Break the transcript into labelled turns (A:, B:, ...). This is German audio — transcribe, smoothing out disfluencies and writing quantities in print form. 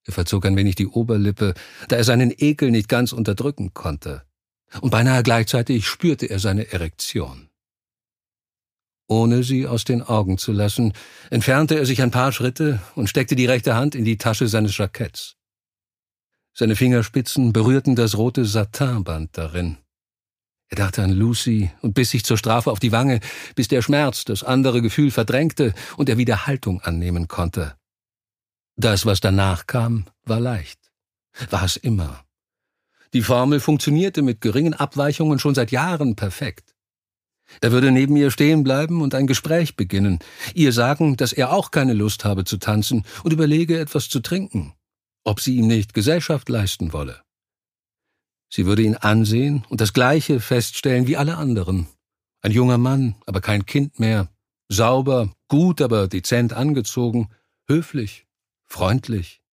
A: Er verzog ein wenig die Oberlippe, da er seinen Ekel nicht ganz unterdrücken konnte. Und beinahe gleichzeitig spürte er seine Erektion. Ohne sie aus den Augen zu lassen, entfernte er sich ein paar Schritte und steckte die rechte Hand in die Tasche seines Jacketts. Seine Fingerspitzen berührten das rote Satinband darin. Er dachte an Lucy und biss sich zur Strafe auf die Wange, bis der Schmerz das andere Gefühl verdrängte und er wieder Haltung annehmen konnte. Das, was danach kam, war leicht. War es immer. Die Formel funktionierte mit geringen Abweichungen schon seit Jahren perfekt. Er würde neben ihr stehen bleiben und ein Gespräch beginnen, ihr sagen, dass er auch keine Lust habe zu tanzen und überlege, etwas zu trinken, ob sie ihm nicht Gesellschaft leisten wolle. Sie würde ihn ansehen und das Gleiche feststellen wie alle anderen. Ein junger Mann, aber kein Kind mehr, sauber, gut, aber dezent angezogen, höflich, freundlich.